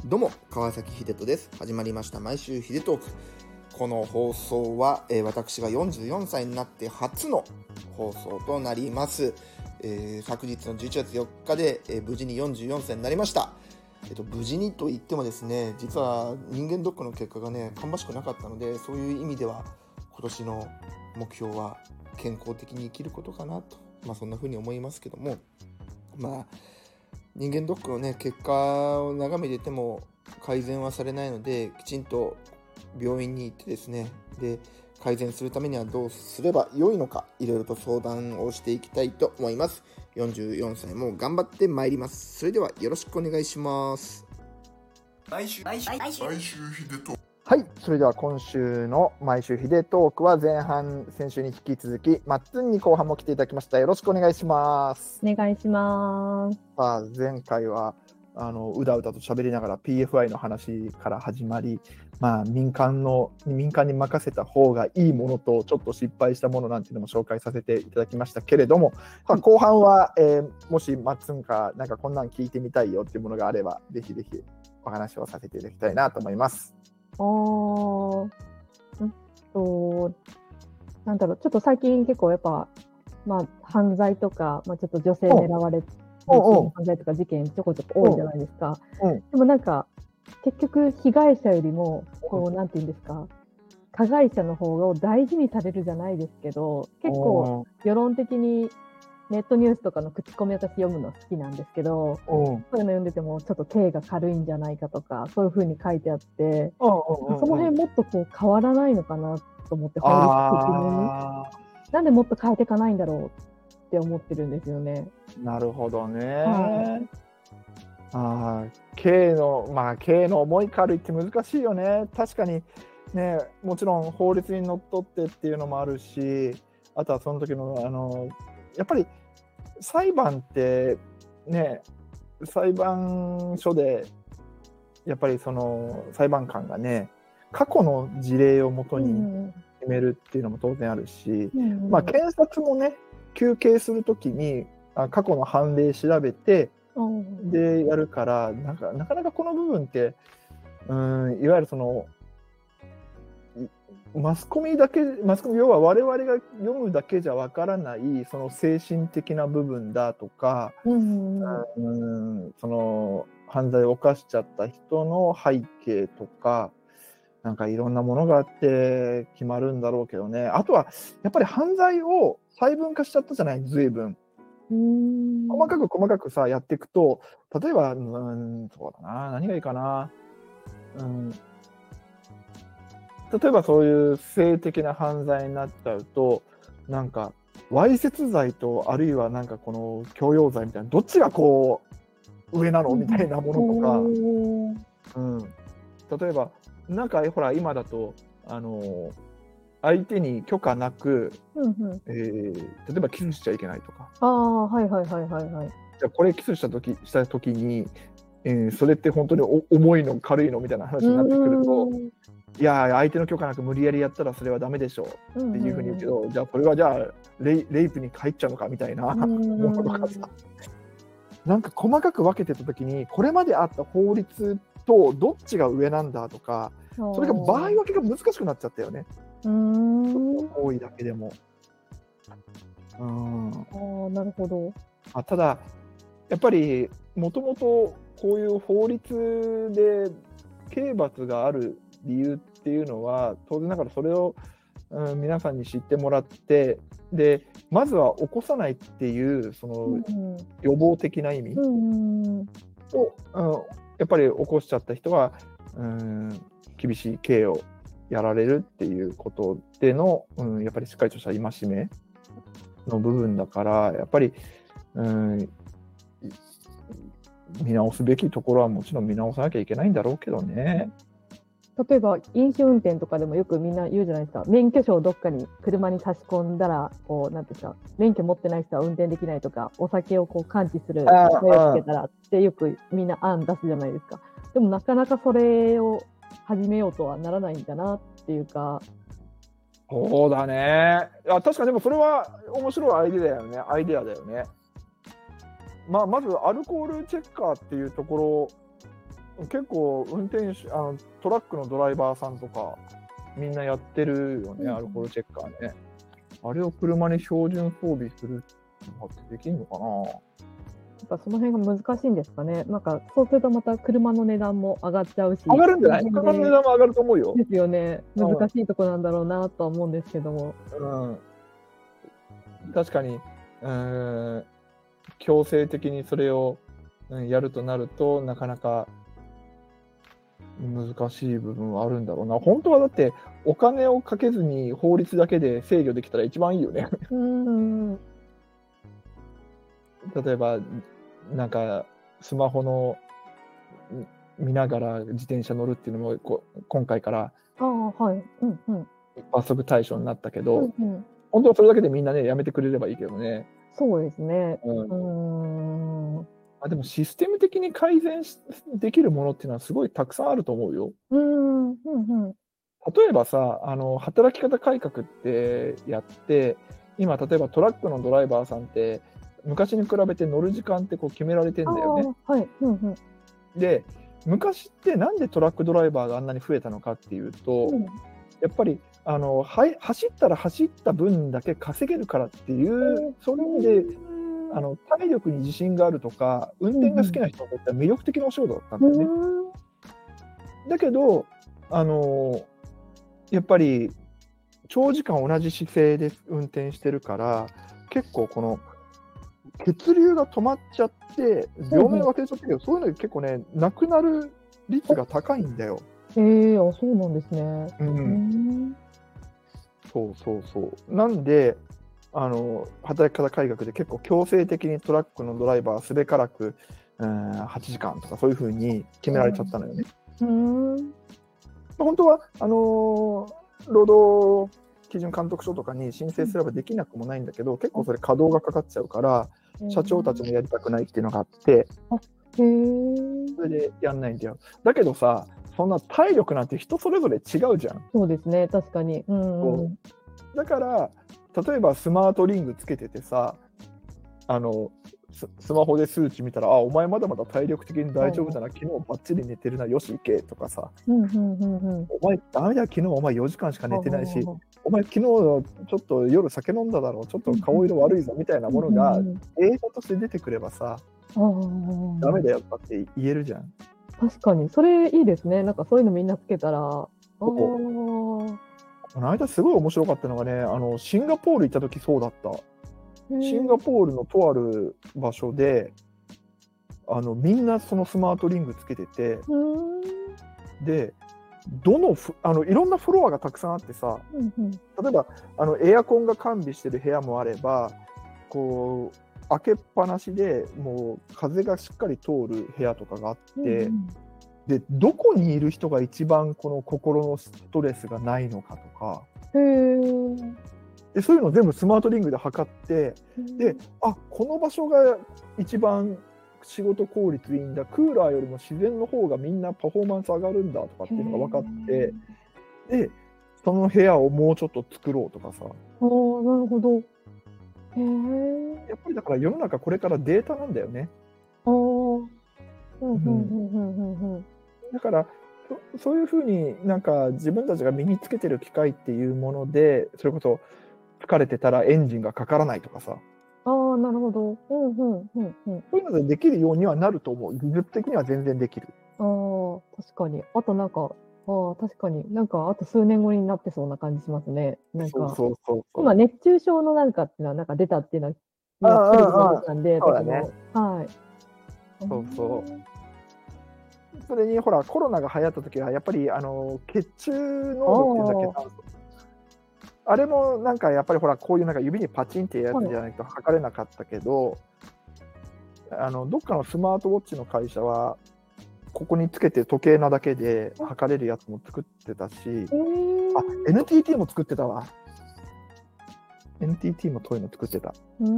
どうも川崎秀人です。始まりました毎週秀トーク。この放送は、私が44歳になって初の放送となります。昨日の11月4日で、無事に44歳になりました。無事にと言ってもですね、実は人間ドックの結果がね芳しくなかったので、そういう意味では今年の目標は健康的に生きることかなと、そんな風に思いますけども、人間ドックのね結果を眺めていても改善はされないので、きちんと病院に行ってですね、で改善するためにはどうすれば良いのか、いろいろと相談をしていきたいと思います。44歳も頑張ってまいります。それではよろしくお願いします。 毎週秀トーク。 はい、それでは今週の毎週秀トークは前半先週に引き続きマッツンに後半も来ていただきました。よろしくお願いします。 お願いします。 前回はうだうだと喋りながら PFI の話から始まり、民間に任せた方がいいものとちょっと失敗したものなんていうのも紹介させていただきましたけれども、後半は、もしマッツンかなんかこんなん聞いてみたいよっていうものがあればぜひぜひお話をさせていただきたいなと思います。 なんだろう、ちょっと最近結構やっぱ、犯罪とか、ちょっと女性狙われて犯罪とか事件ちょこちょこ多いじゃないですか。でもなんか結局被害者よりもなんていうんですか、加害者の方を大事にされるじゃないですけど、結構世論的にネットニュースとかの口コミ私読むの好きなんですけど、そういうの読んでてもちょっと刑が軽いんじゃないかとかそういう風に書いてあって、その辺もっと変わらないのかなと思って、法律的になんでもっと変えていかないんだろうって思ってるんですよね。 なるほどね。刑の重い軽いって難しいよね。確かにね、もちろん法律にのっとってっていうのもあるし、あとはその時のやっぱり裁判ってね、裁判所でやっぱりその裁判官がね、過去の事例をもとに決めるっていうのも当然あるし、検察もね、求刑するときに過去の判例調べてでやるから、なかなかこの部分っていわゆるそのマスコミ要は我々が読むだけじゃわからないその精神的な部分だとか、その犯罪を犯しちゃった人の背景とか、なんかいろんなものがあって決まるんだろうけどね。あとはやっぱり犯罪を細分化しちゃったじゃない、随分。細かくさやっていくと、例えばそうだな、何がいいかな、例えばそういう性的な犯罪になっちゃうと、なんかわいせつ罪とあるいはなんかこの強要罪みたいな、どっちが上なのみたいなものとか、例えばなんかほら今だと相手に許可なく、例えばキスしちゃいけないとか。じゃあこれキスした時に、それって本当に重いの軽いのみたいな話になってくると、いや相手の許可なく無理やりやったらそれはダメでしょうっていうふうに言うけど、じゃあこれはレイプに入っちゃうのかみたいなものとかさ、なんか細かく分けてた時にこれまであった法律とどっちが上なんだとか、それが場合分けが難しくなっちゃったよね。多いだけでも。 なるほど。 ただやっぱりもともとこういう法律で刑罰がある理由っていうのは、当然ながらそれを、皆さんに知ってもらって、でまずは起こさないっていうその予防的な意味を、やっぱり起こしちゃった人は厳しい刑をやられるっていうことでの、やっぱりしっかりとした戒めの部分だから、やっぱり見直すべきところはもちろん見直さなきゃいけないんだろうけどね。 例えば飲酒運転とかでもよくみんな言うじゃないですか。免許証をどっかに車に差し込んだらなんていうか、免許持ってない人は運転できないとか、お酒を感知する目をつけたらってよくみんな案出すじゃないですか。でもなかなかそれを始めようとはならないんだなっていうか。 そうだね。確かにでもそれは面白いアイデアだよね。まずアルコールチェッカーっていうところ結構運転手トラックのドライバーさんとかみんなやってるよね、アルコールチェッカーね。あれを車に標準装備するのってできるのかな。 やっぱその辺が難しいんですかね。なんかそうするとまた車の値段も上がっちゃうし。 上がるんじゃない？車の値段も上がると思うよ。 ですよね。難しいとこなんだろうなとは思うんですけども。 確かに強制的にそれをやるとなるとなかなか難しい部分はあるんだろうな。本当はだってお金をかけずに法律だけで制御できたら一番いいよね。例えばなんかスマホの見ながら自転車乗るっていうのも今回から罰則対象になったけど、本当はそれだけでみんなねやめてくれればいいけどね。 そうですね。 でもシステム的に改善できるものっていうのはすごいたくさんあると思うよ。例えばさ、働き方改革ってやって、今例えばトラックのドライバーさんって昔に比べて乗る時間って決められてんだよね。で、昔ってなんでトラックドライバーがあんなに増えたのかっていうと、やっぱり走ったら走った分だけ稼げるからっていう、そういう意味で体力に自信があるとか運転が好きな人にとっては魅力的なお仕事だったんだよね。だけどやっぱり長時間同じ姿勢で運転してるから結構この血流が止まっちゃって病名忘れちゃったけど、そういうの結構ねなくなる率が高いんだよ。 そうなんですね。 そうなんで働き方改革で結構強制的にトラックのドライバーはすべからく8時間とかそういう風に決められちゃったのよね。本当は労働基準監督署とかに申請すればできなくもないんだけど、結構それ稼働がかかっちゃうから社長たちもやりたくないっていうのがあって、それでやんないんだよ。だけどさ、そんな体力なんて人それぞれ違うじゃん。 そうですね、確かに。 だから例えばスマートリングつけててさ、スマホで数値見たら、お前まだまだ体力的に大丈夫だな、昨日バッチリ寝てるな、よし行けとかさ、お前ダメだ、昨日お前4時間しか寝てないし、お前昨日ちょっと夜酒飲んだだろう、ちょっと顔色悪いぞみたいなものがデータとして出てくればさ、ダメだよって言えるじゃん。 確かにそれいいですね。なんかそういうのみんなつけたら。 この間すごい面白かったのがね、シンガポール行った時そうだった。シンガポールのとある場所でみんなそのスマートリングつけてて、でいろんなフロアがたくさんあってさ、例えばエアコンが完備してる部屋もあれば、こう開けっぱなしでもう風がしっかり通る部屋とかがあって、でどこにいる人が一番この心のストレスがないのかとか、でそういうの全部スマートリングで測って、でこの場所が一番仕事効率いいんだ、クーラーよりも自然の方がみんなパフォーマンス上がるんだとかっていうのが分かって、でその部屋をもうちょっと作ろうとかさ。 なるほど。 やっぱりだから世の中これからデータなんだよね。だからそういうふうになんか自分たちが身につけてる機械っていうもので、それこそ疲れてたらエンジンがかからないとかさ。 なるほど。 そういうのでできるようにはなると思う。技術的には全然できる。 確かに。あとなんか確かになんかあと数年後になってそうな感じしますね。なんか今熱中症のなんかっていうのはなんか出たっていうのはなんで、 そうだね。それにほらコロナが流行った時はやっぱり血中濃度っていうんだけど、あれもなんかやっぱりほらこういうなんか指にパチンってやつじゃないと測れなかったけど、どっかのスマートウォッチの会社はここにつけて時計なだけで測れるやつも作ってたし、NTT も作ってたわ。NTT もそういうの作ってた。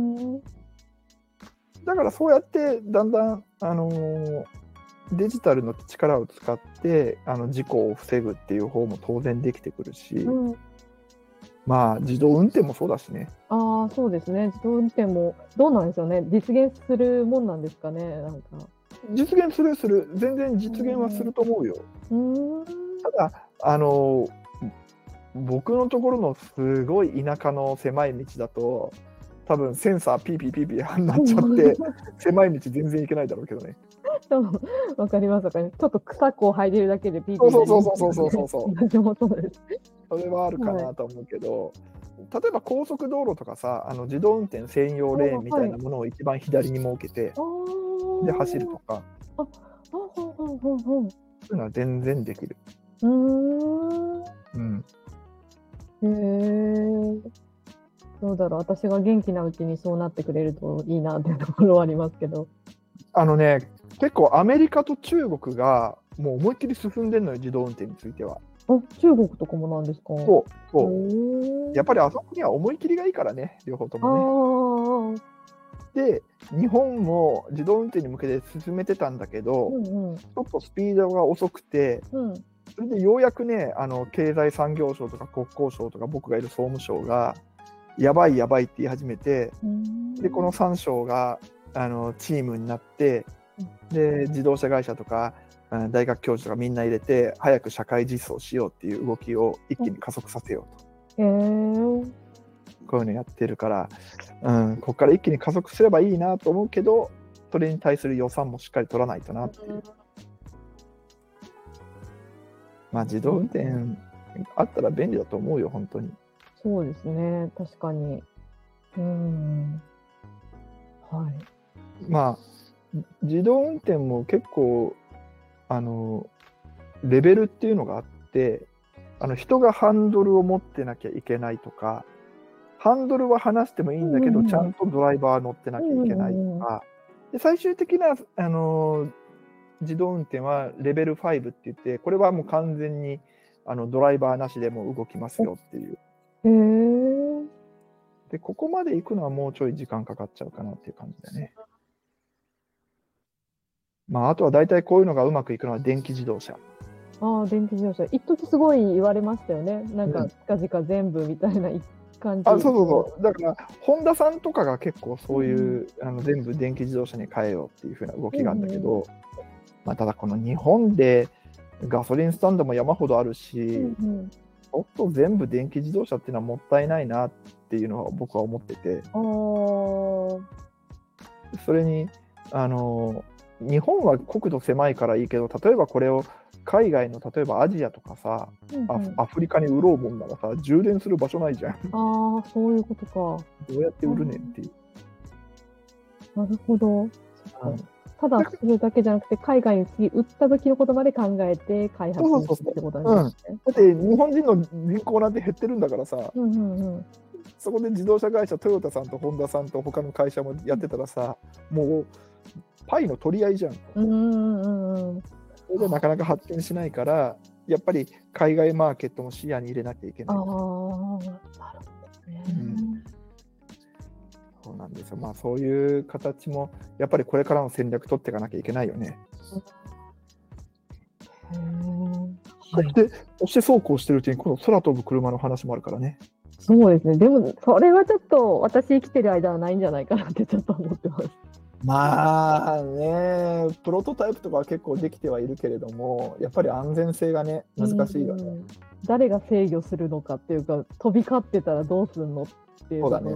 だからそうやってだんだんデジタルの力を使って事故を防ぐっていう方も当然できてくるし、まあ自動運転もそうだしね。 そうですね。自動運転もどうなんでしょうね。実現するもんなんですかね。なんか実現する全然実現はすると思うよ。ただ僕のところのすごい田舎の狭い道だと多分センサーピーピーピーピーなっちゃって狭い道全然行けないだろうけどね。 わかりますわかります。ちょっと草こう入れるだけでピーピーそう私もそうです。 それはあるかなと思うけど、例えば高速道路とかさ、自動運転専用レーンみたいなものを一番左に設けて、で走るとか、そういうのは全然できる。 どうだろう、私が元気なうちにそうなってくれるといいなっていうところはありますけど。 結構アメリカと中国がもう思いっきり進んでるのよ、自動運転については。 中国とかもなんですか？ そうやっぱりあそこには思い切りがいいからね、両方ともね。で日本も自動運転に向けて進めてたんだけど、ちょっとスピードが遅くて、それでようやくね、経済産業省とか国交省とか僕がいる総務省がやばいやばいって言い始めて、でこの3省がチームになって、で自動車会社とか大学教授とかみんな入れて早く社会実装しようっていう動きを一気に加速させようと、こういうのやってるから、ここから一気に加速すればいいなと思うけど、それに対する予算もしっかり取らないとなっていう。まあ自動運転あったら便利だと思うよ、本当に。 そうですね、確かに。 まあ自動運転も結構レベルっていうのがあって、人がハンドルを持ってなきゃいけないとか、ハンドルは離してもいいんだけど、ちゃんとドライバー乗ってなきゃいけないとか、で最終的な自動運転はレベル5って言って、これはもう完全にドライバーなしでも動きますよっていう。でここまで行くのはもうちょい時間かかっちゃうかなっていう感じだね。あとは大体こういうのがうまくいくのは電気自動車。 電気自動車、一時すごい言われましたよね。なんか近々全部みたいな感じ。 そうだからホンダさんとかが結構そういう、全部電気自動車に変えようっていう風な動きがあるんだけど、ただこの日本でガソリンスタンドも山ほどあるし、ちょっと全部電気自動車っていうのはもったいないなっていうのは僕は思ってて、それに日本は国土狭いからいいけど、例えばこれを海外の例えばアジアとかさ、アフリカに売ろうもんならさ、充電する場所ないじゃん。 そういうことか。 どうやって売るねんっていう。 なるほど。ただそれだけじゃなくて、海外に次売った時のことまで考えて開発するってことなんですね。 だって日本人の人口なんて減ってるんだからさ、そこで自動車会社トヨタさんとホンダさんと他の会社もやってたらさ、もうパイの取り合いじゃん。それでなかなか発展しないから、やっぱり海外マーケットも視野に入れなきゃいけない。なるほどね。そうなんですよ。そういう形もやっぱりこれからの戦略取っていかなきゃいけないよね。そしてそうこうしてるうちにこの空飛ぶ車の話もあるからね。 そうですね。でもそれはちょっと私生きてる間はないんじゃないかなってちょっと思ってます。 プロトタイプとかは結構できてはいるけれども、やっぱり安全性がね、難しいよね。 誰が制御するのかっていうか、飛び交ってたらどうするのっていうのが。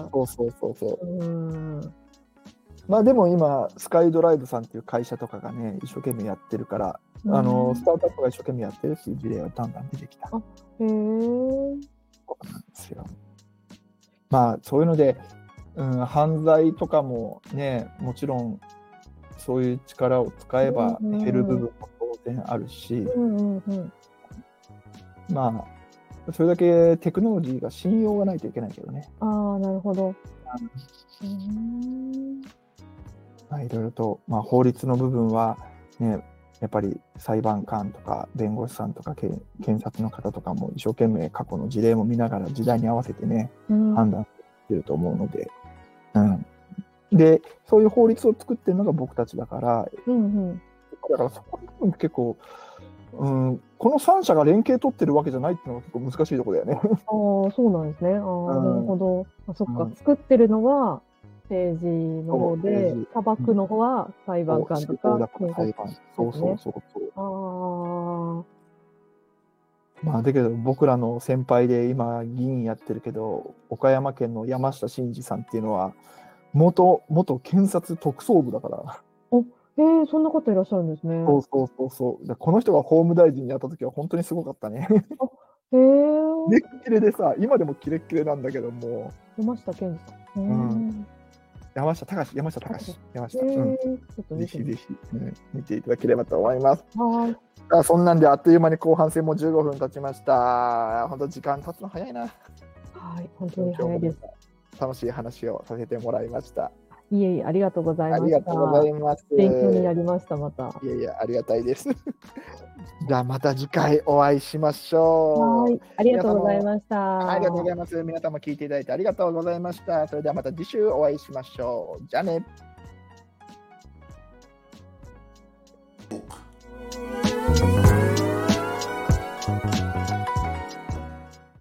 でも今スカイドライブさんっていう会社とかがね、一生懸命やってるから、スタートアップが一生懸命やってるっていう事例はだんだん出てきた。そうなんですよ。そういうので、犯罪とかもね、もちろんそういう力を使えば減る部分も当然あるし、それだけテクノロジーが信用がないといけないけどね。 なるほど。 いろいろと、法律の部分はね、やっぱり裁判官とか弁護士さんとか検察の方とかも一生懸命過去の事例も見ながら時代に合わせてね、判断してると思うので、でそういう法律を作ってるのが僕たちだから、だからそこの部分結構、この3社が連携取ってるわけじゃないっていうのが結構難しいところだよね。 そうなんですね。なるほど。そっか、作ってるのは、 政治の方でそう、 裁くの方は裁判官とか検裁察判。 官ですね。 そう。 ああ、 まあ、だけど僕らの先輩で今議員やってるけど、岡山県の山下真司さんっていうのは元検察特捜部だから。 そんな方いらっしゃるんですね。 そう。でこの人が法務大臣になった時は本当にすごかったね。 へえ。 キレッキレでさ、今でもキレッキレなんだけども、 山下健二さん。 山下隆。 ちょっとぜ見てみひぜひ、見ていただければと思います。 はい。 そんなんであっという間に後半戦も15分経ちました。本当時間経つの早いな。 はい、本当に早いです。 楽しい話をさせてもらいました。 いえいえ、ありがとうございました。 ありがとうございます。 勉強になりました、また。 いやいや、ありがたいです。じゃあまた次回お会いしましょう。 はい、ありがとうございました。 ありがとうございます。皆さんも聞いていただいてありがとうございました。それではまた次週お会いしましょう。じゃあね。